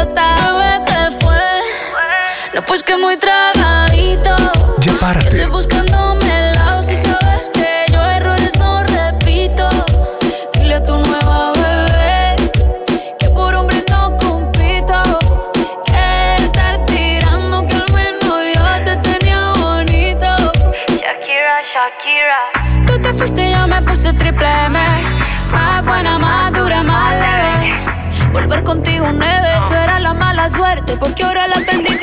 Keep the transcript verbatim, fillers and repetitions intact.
idiota. Bebé, ¿qué fue? No, pues que muy tragadito. Ya párate. Estoy buscándome el lado. Si sabes que yo errores no repito. Dile a tu nueva bebé que por hombre no compito. Que estar tirando que al menos yo te tenía bonito. Shakira, Shakira. Tú te fuiste y yo me puse triple M. Más buena, más dura, más leve. Volver contigo nueve. Tú eras la mala suerte porque ahora la tendí.